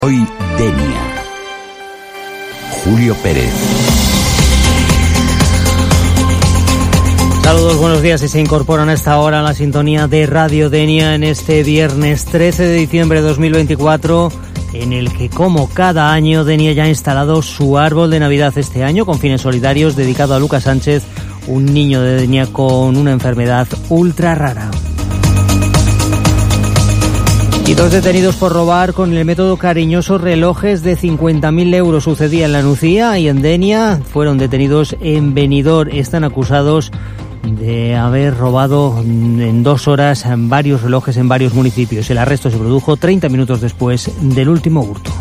Hoy Denia. Julio Pérez. Saludos, buenos días, y se incorporan a esta hora a la sintonía de Radio Denia en este viernes 13 de diciembre de 2024, en el que, como cada año, Denia ya ha instalado su árbol de Navidad este año con fines solidarios dedicado a Lucas Sánchez, un niño de Denia con una enfermedad ultra rara. Y 2 detenidos por robar con el método cariñoso relojes de 50.000 euros. Sucedía en La Nucía y en Denia. Fueron detenidos en Benidorm. Están acusados de haber robado en 2 horas varios relojes en varios municipios. El arresto se produjo 30 minutos después del último hurto.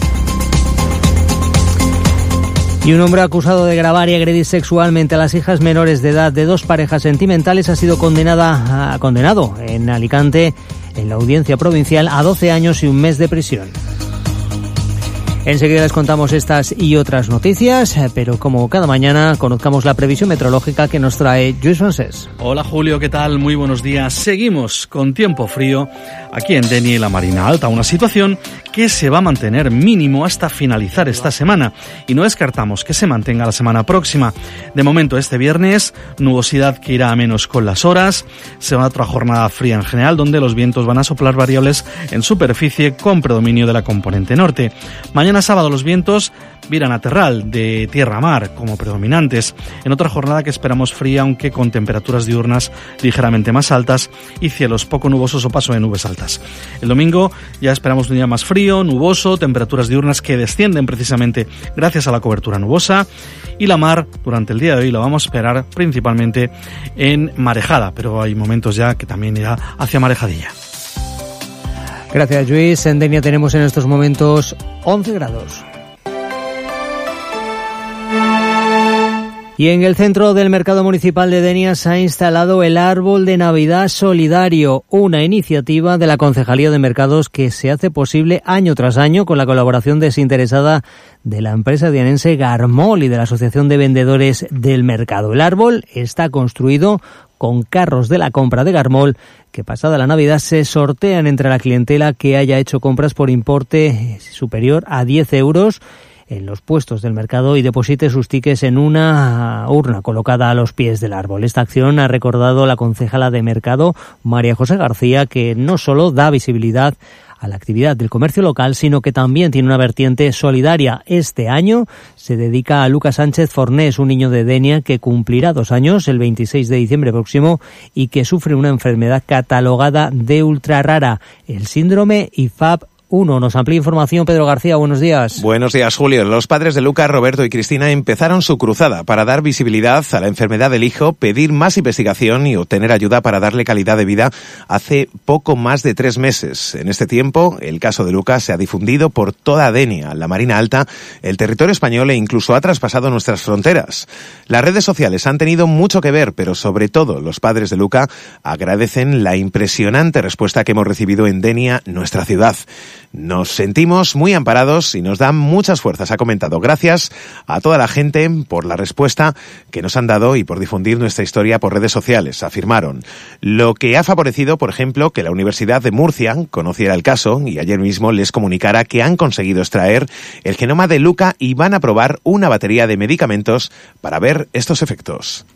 Y un hombre acusado de grabar y agredir sexualmente a las hijas menores de edad de 2 parejas sentimentales ha sido condenado en Alicante, en la audiencia provincial, a 12 años y 1 mes de prisión. Enseguida les contamos estas y otras noticias, pero como cada mañana conozcamos la previsión meteorológica que nos trae Lluís Francés. Hola Julio, ¿qué tal? Muy buenos días. Seguimos con tiempo frío aquí en Denia y la Marina Alta, una situación que se va a mantener mínimo hasta finalizar esta semana y no descartamos que se mantenga la semana próxima. De momento este viernes, nubosidad que irá a menos con las horas, será otra jornada fría en general donde los vientos van a soplar variables en superficie con predominio de la componente norte. Mañana sábado los vientos viran a terral de tierra a mar como predominantes, en otra jornada que esperamos fría aunque con temperaturas diurnas ligeramente más altas y cielos poco nubosos o paso de nubes altas. El domingo ya esperamos un día más frío, nuboso, temperaturas diurnas que descienden precisamente gracias a la cobertura nubosa, y la mar durante el día de hoy la vamos a esperar principalmente en marejada, pero hay momentos ya que también irá hacia marejadilla. Gracias, Lluís. En Denia tenemos en estos momentos 11 grados. Y en el centro del mercado municipal de Denia se ha instalado el árbol de Navidad solidario, una iniciativa de la Concejalía de Mercados que se hace posible año tras año con la colaboración desinteresada de la empresa dianense Garmol y de la Asociación de Vendedores del Mercado. El árbol está construido con carros de la compra de Garmol que pasada la Navidad se sortean entre la clientela que haya hecho compras por importe superior a 10 euros en los puestos del mercado y deposite sus tickets en una urna colocada a los pies del árbol. Esta acción ha recordado la concejala de mercado, María José García, que no solo da visibilidad a la actividad del comercio local, sino que también tiene una vertiente solidaria. Este año se dedica a Lucas Sánchez Fornés, un niño de Denia que cumplirá 2 años el 26 de diciembre próximo y que sufre una enfermedad catalogada de ultra rara, el síndrome IFAP 1. Nos amplía información Pedro García, buenos días. Buenos días, Julio. Los padres de Lucas, Roberto y Cristina empezaron su cruzada para dar visibilidad a la enfermedad del hijo, pedir más investigación y obtener ayuda para darle calidad de vida hace poco más de 3 meses. En este tiempo, el caso de Lucas se ha difundido por toda Denia, la Marina Alta, el territorio español e incluso ha traspasado nuestras fronteras. Las redes sociales han tenido mucho que ver, pero sobre todo los padres de Lucas agradecen la impresionante respuesta que hemos recibido en Denia, nuestra ciudad. Nos sentimos muy amparados y nos dan muchas fuerzas, ha comentado. Gracias a toda la gente por la respuesta que nos han dado y por difundir nuestra historia por redes sociales, afirmaron. Lo que ha favorecido, por ejemplo, que la Universidad de Murcia conociera el caso y ayer mismo les comunicara que han conseguido extraer el genoma de Luca y van a probar una batería de medicamentos para ver estos efectos.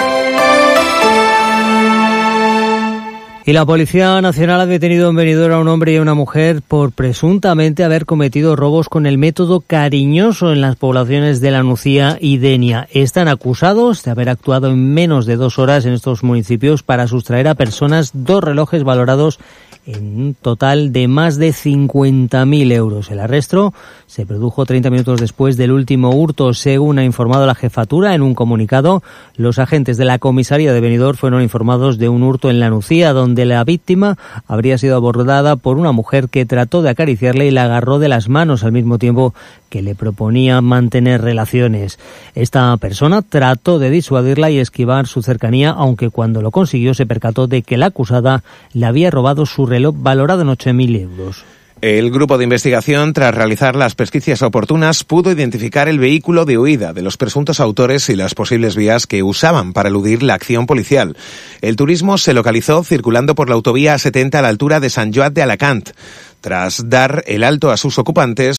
Y la Policía Nacional ha detenido en Benidorm a un hombre y a una mujer por presuntamente haber cometido robos con el método cariñoso en las poblaciones de La Nucía y Denia. Están acusados de haber actuado en menos de 2 horas en estos municipios para sustraer a personas 2 relojes valorados en un total de más de 50.000 euros. El arresto se produjo 30 minutos después del último hurto, según ha informado la jefatura en un comunicado. Los agentes de la comisaría de Benidorm fueron informados de un hurto en La Nucía, donde la víctima habría sido abordada por una mujer que trató de acariciarle y la agarró de las manos al mismo tiempo que le proponía mantener relaciones. Esta persona trató de disuadirla y esquivar su cercanía, aunque cuando lo consiguió se percató de que la acusada le había robado su reloj valorado en 8.000 euros. El grupo de investigación, tras realizar las pesquisas oportunas, pudo identificar el vehículo de huida de los presuntos autores y las posibles vías que usaban para eludir la acción policial. El turismo se localizó circulando por la autovía A70 a la altura de Sant Joan de Alacant. Tras dar el alto a sus ocupantes,